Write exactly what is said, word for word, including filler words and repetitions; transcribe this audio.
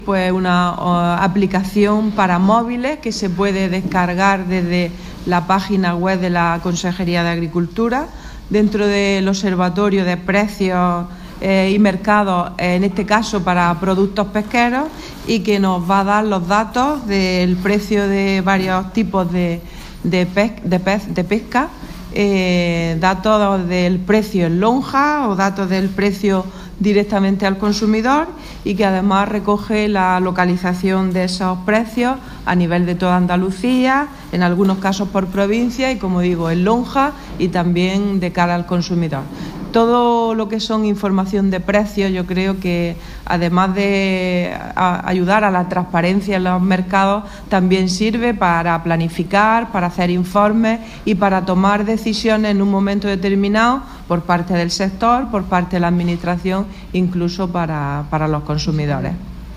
Pues una uh, aplicación para móviles que se puede descargar desde la página web de la Consejería de Agricultura, dentro del Observatorio de Precios eh, y Mercados, en este caso para productos pesqueros, y que nos va a dar los datos del precio de varios tipos de, de, pez, de, pez, de pesca, eh, datos del precio en lonja o datos del precio directamente al consumidor, y que además recoge la localización de esos precios a nivel de toda Andalucía, en algunos casos por provincia y, como digo, en lonja y también de cara al consumidor. Todo lo que son información de precios, yo creo que además de ayudar a la transparencia en los mercados, también sirve para planificar, para hacer informes y para tomar decisiones en un momento determinado por parte del sector, por parte de la Administración, incluso para, para los consumidores.